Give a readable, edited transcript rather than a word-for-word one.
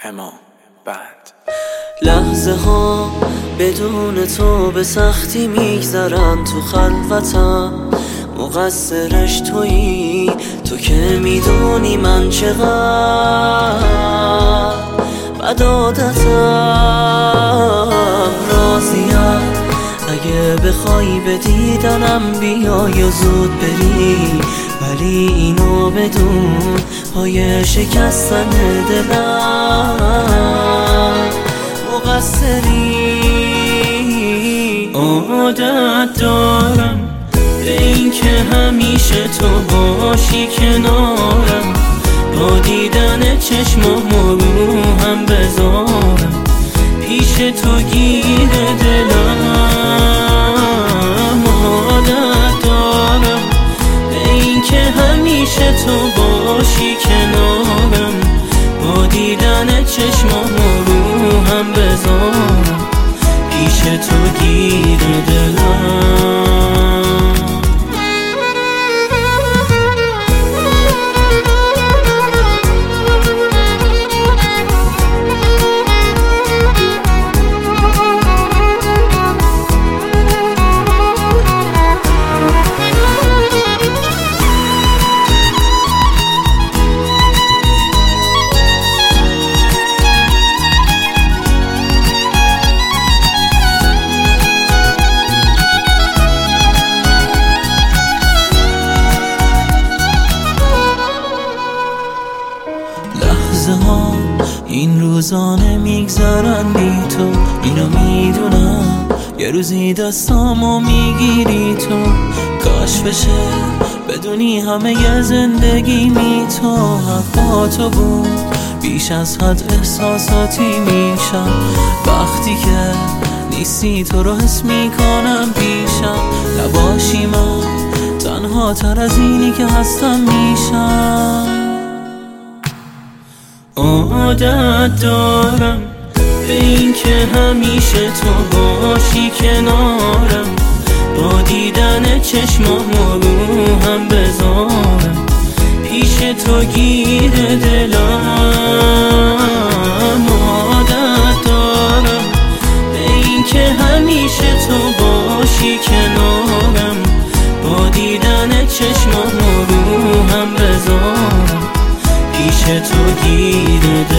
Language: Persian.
اما بعد لحظه ها بدون تو به سختی میگذرن تو خلوتم، مقصرش تویی تو که میدونی من چقدر بد عادتم. راضیم اگه بخوای به دیدنم بیای و زود بری، ولی اینو بدون پای شکستن دلم مقصری. عادت دارم به این که همیشه تو باشی کنارم، با دیدن چشمامو رو هم بذارم پیش تو گیر دلم. عادت دارم به این که همیشه تو باشی کنارم، با دیدن چشمامو رو هم بذارم پیش تو گیر دلم. این روزانه میگذرن بی تو، اینو میدونم یه روزی دستامو میگیری تو. کاش بشه بدونی همه ی زندگی می تو با تو بود، بیش از حد احساساتی میشم وقتی که نیستی. تو رو حس میکنم پیشم، نباشی من تنها تر از اینی که هستم میشم. عادت دارم به این که همیشه تو باشی کنارم، با دیدن چشمامو رو هم بذارم پیش تو گیر دلم. عادت دارم به این که همیشه تو باشی کنارم، با دیدن چشمامو رو هم بذارم پیش تو گیر